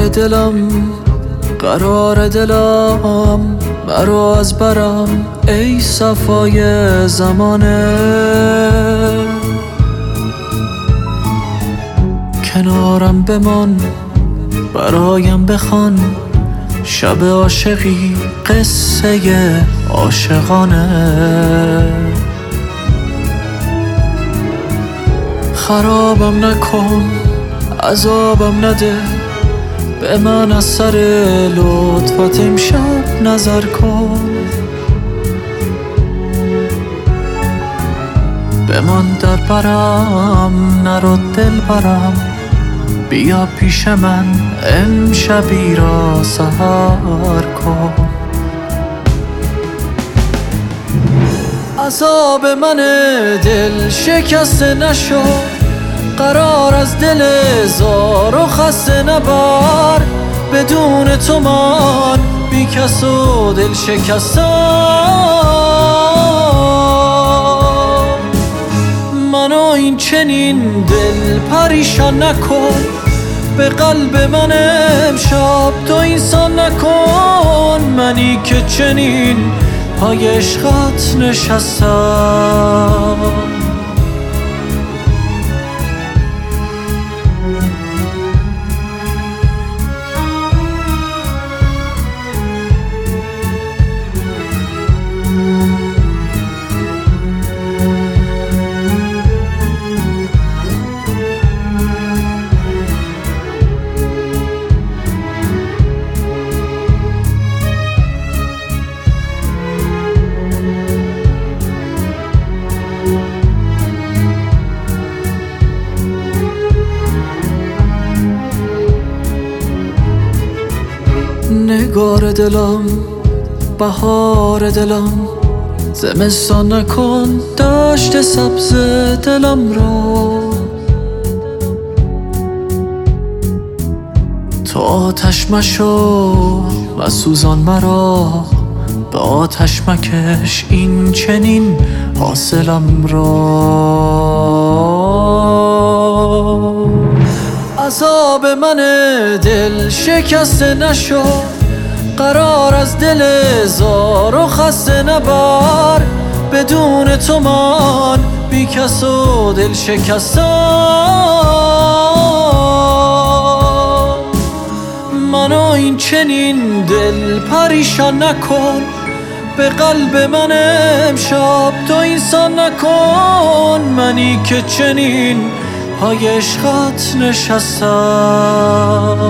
دلم قرار دلم مرا از برم ای صفای زمانه کنارم بمان برایم بخوان شب عاشقی قصه عاشقانه خرابم نکن عذابم نده به من از سر لطفت امشب نظر کن بمان در برم نرو دل برم بیا پیش من امشبی را سحر کن عذاب من دل شکسته نشو قرار از دل زار و خسته نبر بدون تو من بی کس و دل شکستم منو این چنین دل پریشان نکن به قلب من امشب تو اینسان نکن منی که چنین پای عشقت نشستم نگار دلم بهار دلم زمستان نکن دشت سبز دلم را تو آتش مشو و سوزان مرا به آتش مکش این چنین حاصلم را عذاب من دل شکسته نشو قرار از دل زار و خسته نبر بدون تو من بی کس و دل شکستم منو این چنین دل پریشان نکن به قلب من امشب تو اینسان نکن منی که چنین پای عشقت نشستم